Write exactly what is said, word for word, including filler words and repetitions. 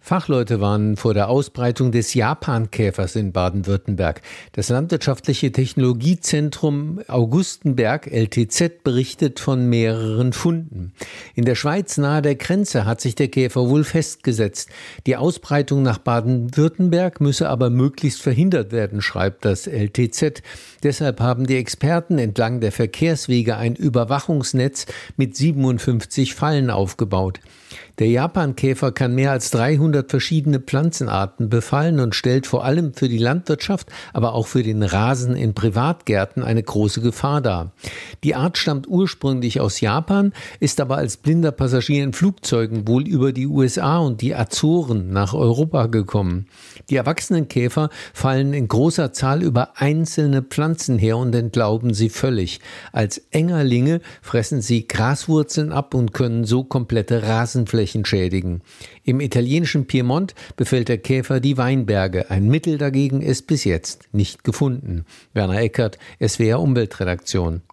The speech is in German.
Fachleute warnen vor der Ausbreitung des Japankäfers in Baden-Württemberg. Das Landwirtschaftliche Technologiezentrum Augustenberg L T Z berichtet von mehreren Funden. In der Schweiz nahe der Grenze hat sich der Käfer wohl festgesetzt. Die Ausbreitung nach Baden-Württemberg müsse aber möglichst verhindert werden, schreibt das L T Z. Deshalb haben die Experten entlang der Verkehrswege ein Überwachungsnetz mit siebenundfünfzig Fallen aufgebaut. Der Japankäfer kann mehr als dreihundert verschiedene Pflanzenarten befallen und stellt vor allem für die Landwirtschaft, aber auch für den Rasen in Privatgärten eine große Gefahr dar. Die Art stammt ursprünglich aus Japan, ist aber als blinder Passagier in Flugzeugen wohl über die U S A und die Azoren nach Europa gekommen. Die erwachsenen Käfer fallen in großer Zahl über einzelne Pflanzen her und entlauben sie völlig. Als Engerlinge fressen sie Graswurzeln ab und können so komplette Rasenflächen schädigen. Im italienischen Piemont befällt der Käfer die Weinberge. Ein Mittel dagegen ist bis jetzt nicht gefunden. Werner Eckert, S W R Umweltredaktion.